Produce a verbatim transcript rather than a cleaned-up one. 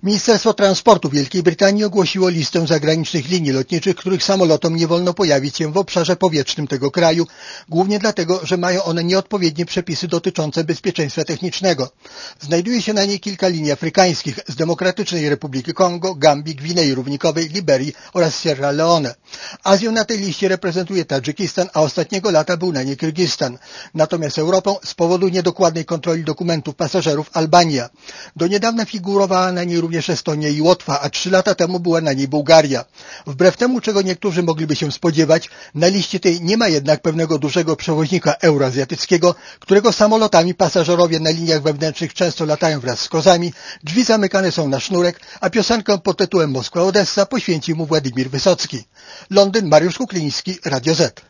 Ministerstwo Transportu Wielkiej Brytanii ogłosiło listę zagranicznych linii lotniczych, których samolotom nie wolno pojawić się w obszarze powietrznym tego kraju, głównie dlatego, że mają one nieodpowiednie przepisy dotyczące bezpieczeństwa technicznego. Znajduje się na niej kilka linii afrykańskich z Demokratycznej Republiki Kongo, Gambii, Gwinei Równikowej, Liberii oraz Sierra Leone. Azję na tej liście reprezentuje Tadżykistan, a ostatniego lata był na niej Kirgistan. Natomiast Europą z powodu niedokładnej kontroli dokumentów pasażerów Albania. Do niedawna figurowała na niej również również Estonia i Łotwa, a trzy lata temu była na niej Bułgaria. Wbrew temu, czego niektórzy mogliby się spodziewać, na liście tej nie ma jednak pewnego dużego przewoźnika euroazjatyckiego, którego samolotami pasażerowie na liniach wewnętrznych często latają wraz z kozami, drzwi zamykane są na sznurek, a piosenkę pod tytułem Moskwa-Odessa poświęcił mu Władimir Wysocki. Londyn, Mariusz Kukliński, Radio Z.